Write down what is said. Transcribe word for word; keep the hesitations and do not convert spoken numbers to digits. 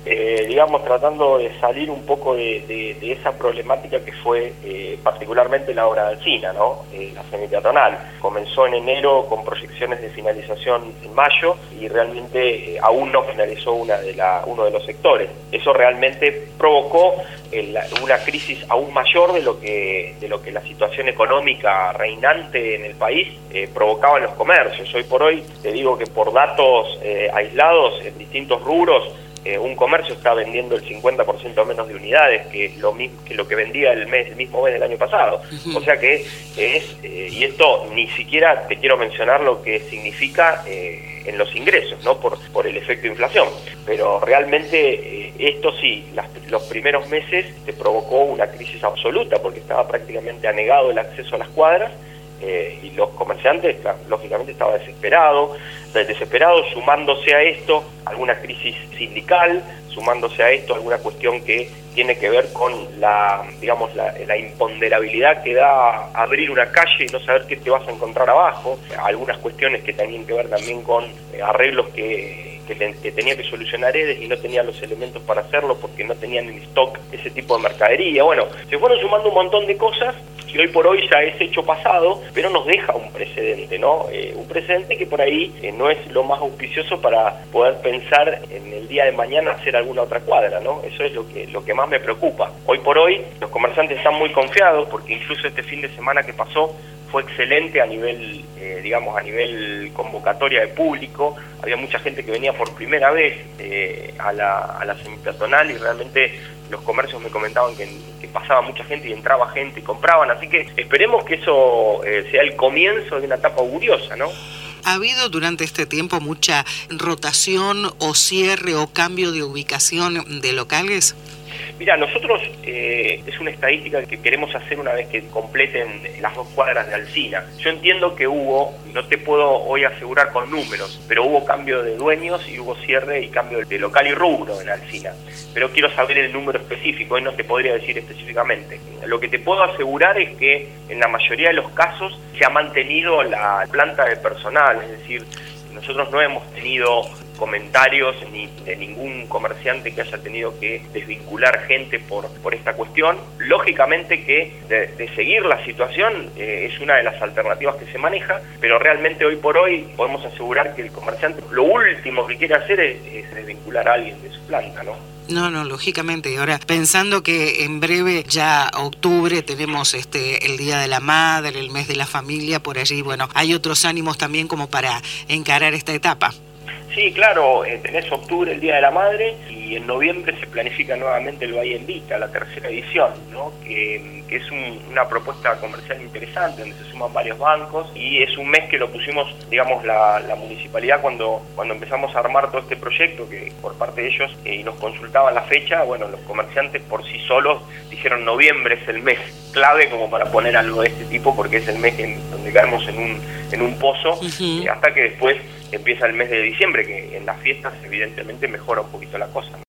eh, digamos, tratando de salir un poco de, de, de esa problemática que fue eh, particularmente la obra de Alsina, ¿no? Eh, la semipeatonal. Comenzó en enero con proyecciones de finalización en mayo y realmente eh, aún no finalizó una de la, uno de los sectores. Eso realmente provocó el, una crisis aún mayor de lo que de lo que la situación económica reinante en el país eh, provocaba en los comercios. Hoy por hoy, te digo que por datos eh, aislados en distintos rubros, Eh, un comercio está vendiendo el cincuenta por ciento menos de unidades que lo mismo que lo que vendía el mes el mismo mes del año pasado. Uh-huh. O sea que es, eh, y esto ni siquiera te quiero mencionar lo que significa eh, en los ingresos, ¿no? Por, por el efecto de inflación. Pero realmente eh, esto sí, las, los primeros meses te provocó una crisis absoluta porque estaba prácticamente anegado el acceso a las cuadras. Eh, y los comerciantes, claro, lógicamente, estaban desesperados, desesperados, sumándose a esto alguna crisis sindical, sumándose a esto alguna cuestión que tiene que ver con la, digamos, la, la imponderabilidad que da abrir una calle y no saber qué te vas a encontrar abajo, algunas cuestiones que tenían que ver también con eh, arreglos que Que, que tenía que solucionar E D E S y no tenía los elementos para hacerlo porque no tenían en stock ese tipo de mercadería. Bueno, se fueron sumando un montón de cosas que hoy por hoy ya es hecho pasado, pero nos deja un precedente, ¿no? Eh, un precedente que por ahí eh, no es lo más auspicioso para poder pensar en el día de mañana hacer alguna otra cuadra, ¿no? Eso es lo que, lo que más me preocupa. Hoy por hoy los comerciantes están muy confiados porque incluso este fin de semana que pasó fue excelente a nivel, eh, digamos, a nivel convocatoria de público. Había mucha gente que venía por primera vez eh, a la, a la semipeatonal y realmente los comercios me comentaban que, que pasaba mucha gente y entraba gente y compraban. Así que esperemos que eso eh, sea el comienzo de una etapa auguriosa, ¿no? ¿Ha habido durante este tiempo mucha rotación o cierre o cambio de ubicación de locales? Mira, nosotros eh, es una estadística que queremos hacer una vez que completen las dos cuadras de Alsina. Yo entiendo que hubo, no te puedo hoy asegurar con números, pero hubo cambio de dueños y hubo cierre y cambio de local y rubro en Alsina. Pero quiero saber el número específico, hoy no te podría decir específicamente. Lo que te puedo asegurar es que en la mayoría de los casos se ha mantenido la planta de personal, es decir, nosotros no hemos tenido comentarios ni de ningún comerciante que haya tenido que desvincular gente por, por esta cuestión. Lógicamente que de, de seguir la situación eh, es una de las alternativas que se maneja, pero realmente hoy por hoy podemos asegurar que el comerciante lo último que quiere hacer es, es desvincular a alguien de su planta, ¿no? No, no, lógicamente. Ahora, pensando que en breve, ya octubre, tenemos este el Día de la Madre, el mes de la familia, por allí, bueno, hay otros ánimos también como para encarar esta etapa. Sí, claro, eh, tenés octubre, el Día de la Madre, y en noviembre se planifica nuevamente el Bahía Invita, la tercera edición, ¿no? que, que es un, una propuesta comercial interesante, donde se suman varios bancos, y es un mes que lo pusimos, digamos, la, la municipalidad cuando, cuando empezamos a armar todo este proyecto, que por parte de ellos, eh, y nos consultaban la fecha, bueno, los comerciantes por sí solos dijeron noviembre es el mes clave como para poner algo de este tipo, porque es el mes en donde caemos en un, en un pozo, uh-huh. eh, hasta que después empieza el mes de diciembre, que en las fiestas evidentemente mejora un poquito la cosa, ¿no?